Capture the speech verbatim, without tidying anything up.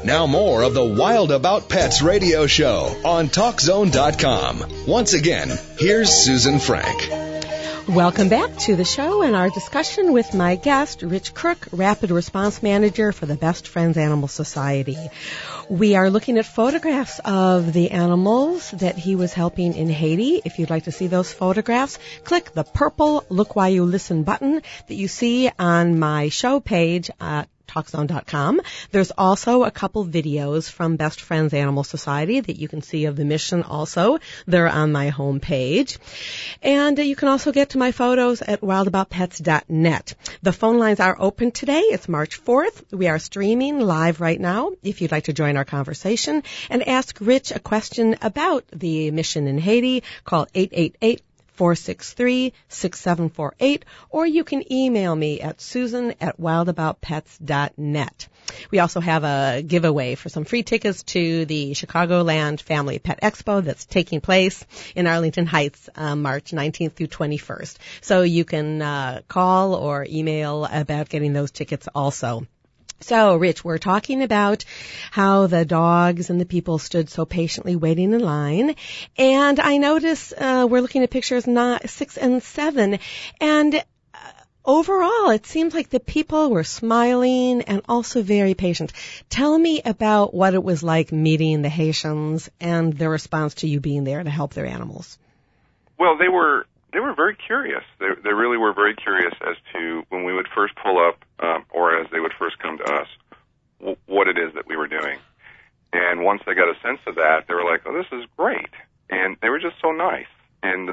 Now more of the Wild About Pets radio show on talk zone dot com. Once again, here's Susan Frank. Welcome back to the show and our discussion with my guest, Rich Crook, Rapid Response Manager for the Best Friends Animal Society. We are looking at photographs of the animals that he was helping in Haiti. If you'd like to see those photographs, click the purple Look While You Listen button that you see on my show page at talk zone dot com. There's also a couple videos from Best Friends Animal Society that you can see of the mission also. They're on my home page. And uh, you can also get to my photos at wild about pets dot net. The phone lines are open today. It's March fourth. We are streaming live right now. If you'd like to join our conversation and ask Rich a question about the mission in Haiti, call eight eight eight, four six three, six seven four eight, or you can email me at susan at wild about pets dot net. We also have a giveaway for some free tickets to the Chicagoland Family Pet Expo that's taking place in Arlington Heights, uh, March nineteenth through twenty-first. So you can uh, call or email about getting those tickets also. So, Rich, we're talking about how the dogs and the people stood so patiently waiting in line. And I notice uh, we're looking at pictures not six and seven. And uh, overall, it seems like the people were smiling and also very patient. Tell me about what it was like meeting the Haitians and their response to you being there to help their animals. Well, they were... They were very curious. They, they really were very curious as to when we would first pull up, um, or as they would first come to us, w- what it is that we were doing. And once they got a sense of that, they were like, "Oh, this is great!" And they were just so nice. And the